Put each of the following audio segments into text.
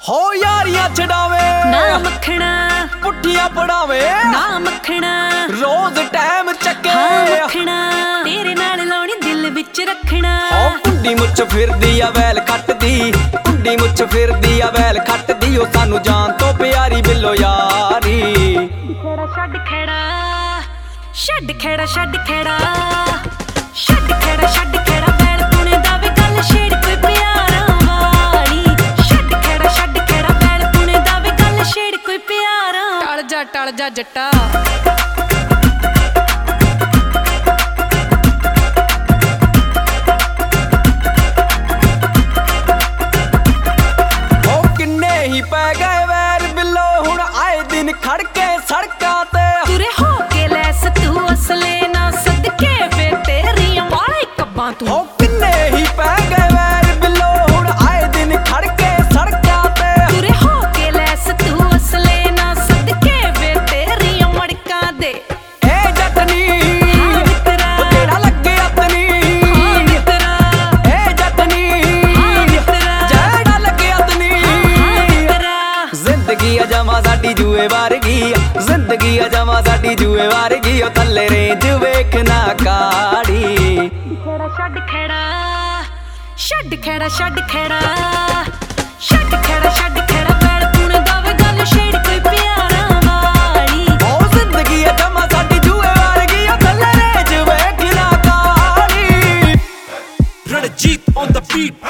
हो यारियां छड़ावे ना मखना, पुट्ठियां पड़ावे ना मखना, रोज टाइम चके हाँ मखना, तेरे नाल लाउणी दिल विच रखना। हो कुंडी मुछ फिरदी आ वैल खटदी, कुंडी मुछ फिरदी आ वैल खटदी, ओ सानू जान तो प्यारी बिल्लो यारी। छड़ खेड़ा, छड़ खेड़ा, छड़ खेड़ा, छड़ खेड़ा, छड़ खेड़ा, वैल पुणे दा वे गल छेड़ कोई प्यारा वाली। छड़ खेड़ा, छड़ खेड़ा, वैल पुणे दा वे गल छेड़ कोई प्यारा। टल जा जट्टा। पै गए वैर बिल्लो हुण आए दिन खड़के सड़कां ते। तुरे हो के लैस तू असले ना सदके वे तेरियां वाले कब्बां तू। हो किन्ने ही पै गए वैर बिल्लो हुण आए दिन खड़के सड़कां ते। तुरे हो के लैस तू असले ना सदके वे तेरियां मड़कां दे। ए जटनी हाँ मित्रा, ओ जेड़ा लगे अपनी। हाँ मित्रा, ए जटनी हाँ मित्रा, जेड़ा लगे अपनी। जिंदगी अजमा साडी जुए वारगी, जिंदगी अजमा साडी जुए वारगी, ओ थल्ले रेंज वेखना काड़ी। छड़ खेड़ा, छड़ खेड़ा, छड़ खेड़ा, छड़ खेड़ा, छड़ खेड़ा, वैल पुणे दा वे गल छेड़ कोई प्यारा वाली। ओ जिंदगी अजमा साडी जुए वारगी, ओ थल्ले रेंज वेखना काड़ी। Ranjit on the beat.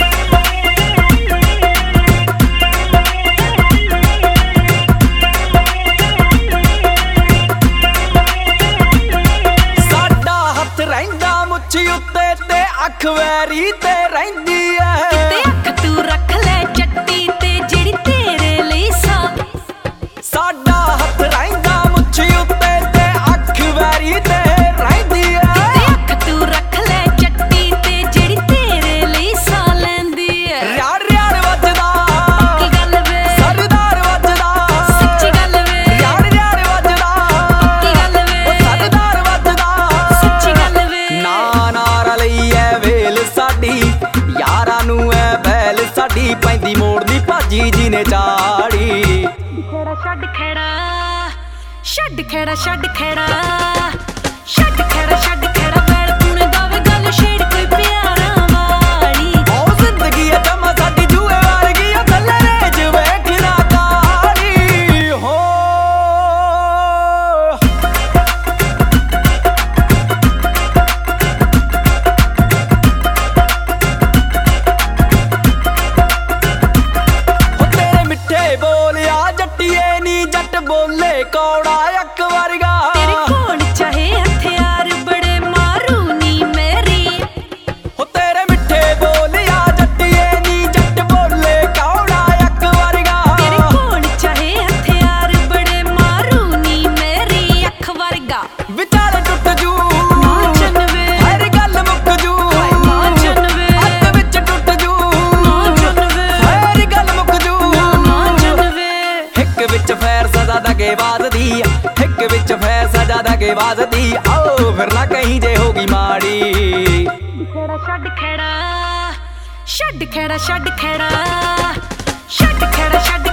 उत्ते ते अख वैरी ते रहिंदी ऐ। ते अख तू रख ले चट्टी ते जेड़ी तेरे ਲਈ साडा हथ रहिंदा मुच्छी उत्ते ते अख वैरी ते रहिंदी ऐ। ते अख तू रख ले चट्टी ते जेड़ी तेरे ਲਈ ਲੈਂਦੀ ऐ। यार यार वजदा की गल वे, सरदार वजदा सच्ची गल वे। यार यार वजदा की गल वे, ओ सरदार वजदा सच्ची गल वे। ना नारा लईए वेल साडी, यारां नू ऐ बैल साडी, पैंदी मोड़ दी भाजी जी ने चाड़ी। छड़ खेड़ा, छड़ खेड़ा, छड़ खेड़ा, छड़ खेड़ा, छड़ खेड़ा, वैल पुणे दा वे गल छेड़ कोई प्यारा वाली। ओ जिंदगी अजमा साडी जुए वारगी, ओ थल्ले रेंज वेखना काड़ी। हो तेरे मिठे बोलिया जट्टिए नी जट बोले कौड़ा अक वर्गा। तेरे कोल चाहे हथियार बड़े मारू नी मेरी। हो तेरे मिठे बोलिया जट्टिए नी जट बोले कौड़ा अक वर्गा। तेरे कोल चाहे हथियार बड़े मारू नी मेरी अख वर्गा। विचार टुट जू नाचन वे, हर गल मुक जू नाचन वे, अत विच टुट जू नाचन वे, हर गल मुक जू नाचन वे। हिक विच फैर सजा दगे वाजदी, हिक विच फैर सजा दगे वाजदी, आओ फिर ना कहीं जे होगी माड़ी। छड़ खेड़ा, छड़ खेड़ा, छड़ खेड़ा, छड़ खेड़ा, छड़